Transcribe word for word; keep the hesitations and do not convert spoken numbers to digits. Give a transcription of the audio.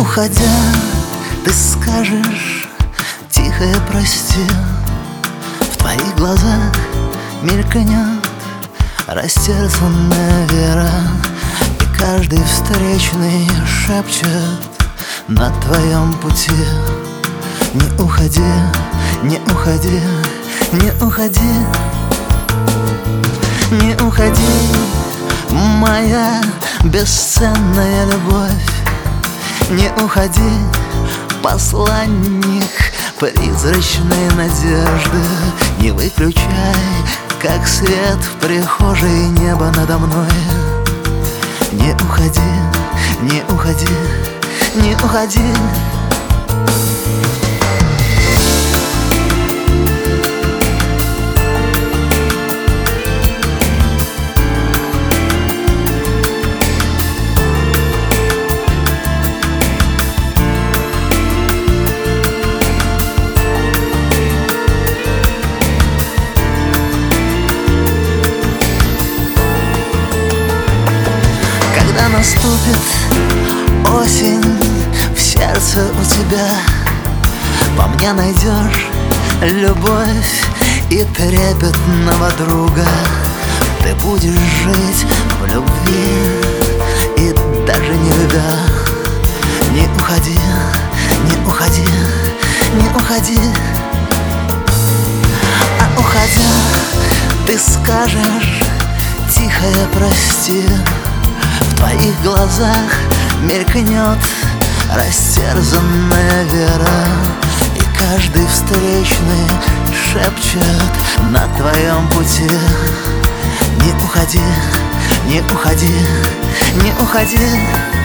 уходя, ты скажешь тихое прости. В твоих глазах мелькнет растерзанная вера, и каждый встречный шепчет на твоем пути: не уходи, не уходи, не уходи, не уходи, моя бесценная любовь. Не уходи, посланник призрачной надежды. Не выключай, как свет в прихожей, небо надо мной. Не уходи, не уходи, не уходи. Когда наступит осень, в сердце у тебя по мне найдешь любовь и трепетного друга. Ты будешь жить в любви и даже не любя. Не уходи, не уходи, не уходи. А уходя, ты скажешь тихое прости. В твоих глазах мелькнет растерзанная вера, и каждый встречный шепчет на твоем пути: не уходи, не уходи, не уходи.